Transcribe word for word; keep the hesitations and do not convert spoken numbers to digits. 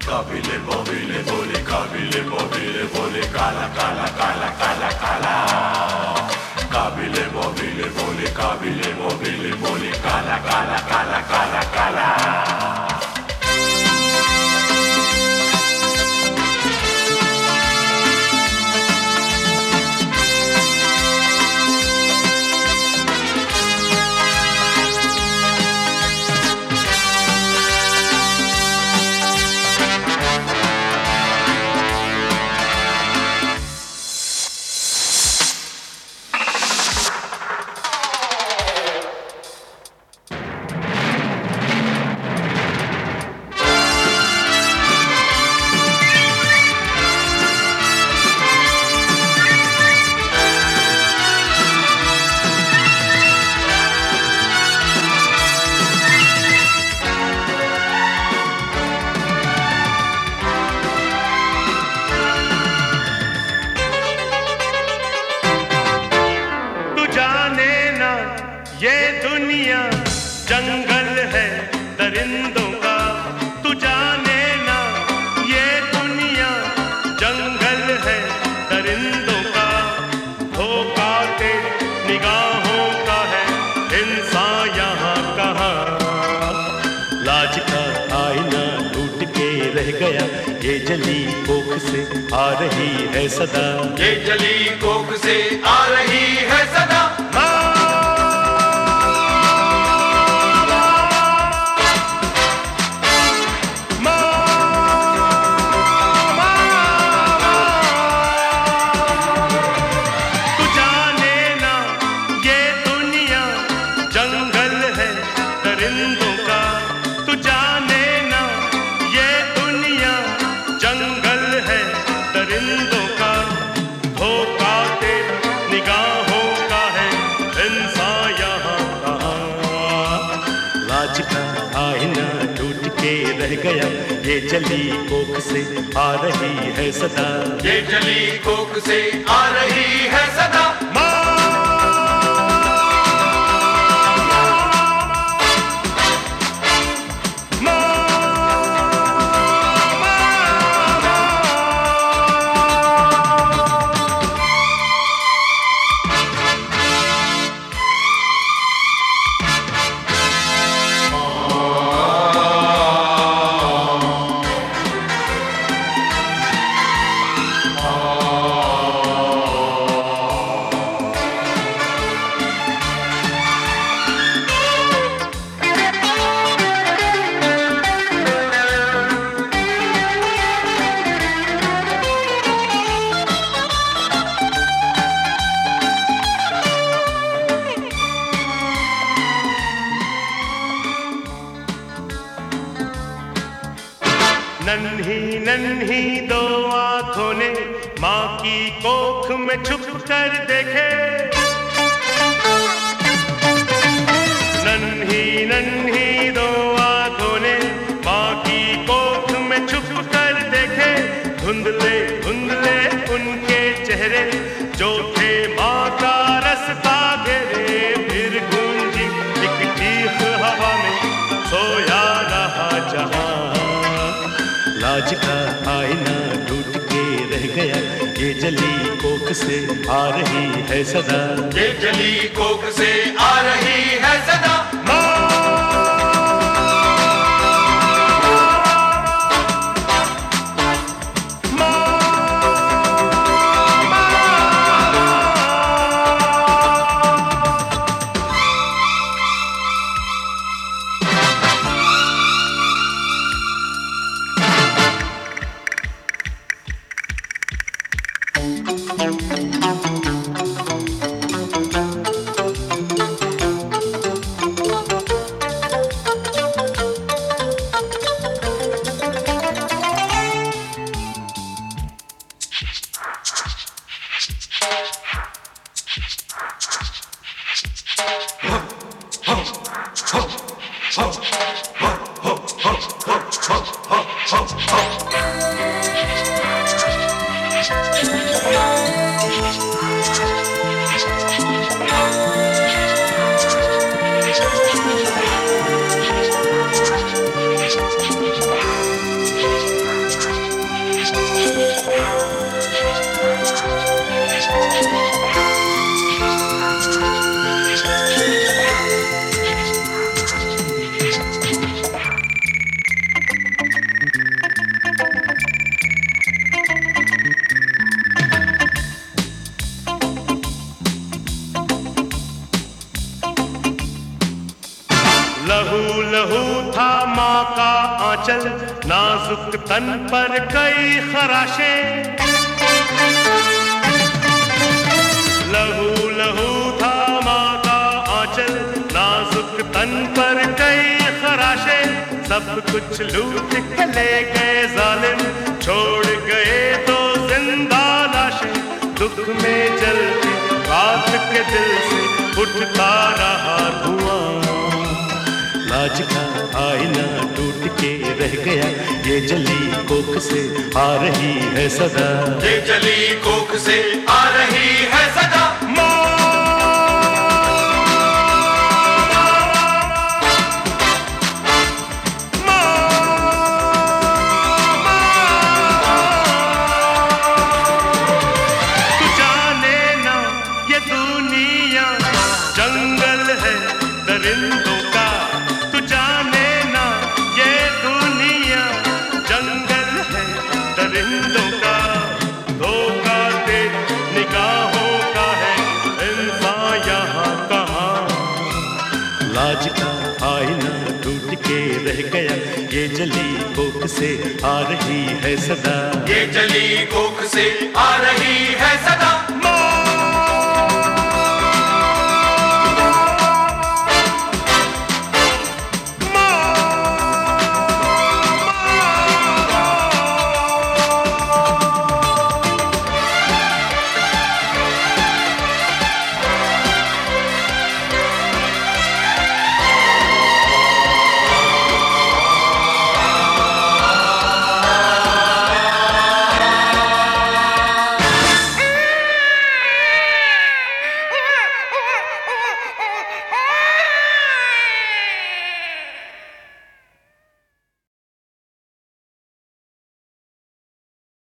Kabile bobile bole kabile bobile bole kala kala kala kala kala. Kabile bobile bole kabile bobile bole kala kala kala kala kala. ये दुनिया जंगल है दरिंदों का, तू जाने ना ये दुनिया जंगल है दरिंदों का। धोखा तेरी निगाहों का है इंसान यहाँ कहाँ। लाज का आईना टूट के रह गया, ये जली कोख से आ रही है सदा। ये जली कोख से आ रही है सदा। आईना टूट के रह गया, ये जली कोख से आ रही है सदा। ये जली कोख से आ रही है सदा। नन्ही नन्ही दो आँखों ने माँ की कोख में छुप कर देखे। नन्ही नन्ही दो आँखों ने माँ की कोख में छुप कर देखे। धुंधले धुंधले उनके चेहरे जो थे माँ का रास्ता घेरे। फिर गूंजी एक चीख हवा में सोया रहा जहाँ। लाज का आईना टूट के रह गया, ये जली कोख से आ रही है सदा। ये जली कोख से आ रही है सदा। का आंचल, नाजुक तन पर कई खराशें। लहू लहू था माँ का आंचल, नाजुक तन पर कई खराशें। सब कुछ लूट के ले गए जालिम, छोड़ गए तो जिंदा लाशें। दुख में जलते रात के दिल से उठता रहा धुआं। लाज का आईना टूट के रह गया, ये जली कोख से आ रही है सदा। ये जली कोख से आ रही है सदा। जंगल है दरिंदों का, तू जाने ना ये दुनिया जंगल है दरिंदों का। धोखा दे निगाहों का है इंसान यहाँ कहाँ। लाज का आईना टूट के रह गया, ये जली कोख से आ रही है सदा। ये जली कोख से आ रही है सदा।